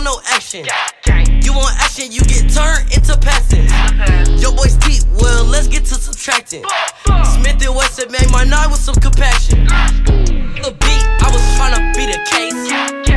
want no action. You want action, you get turned into passing. Your boy's deep, well, let's get to subtracting. Smith and Wesson made my night with some compassion. The beat, I was tryna be the case.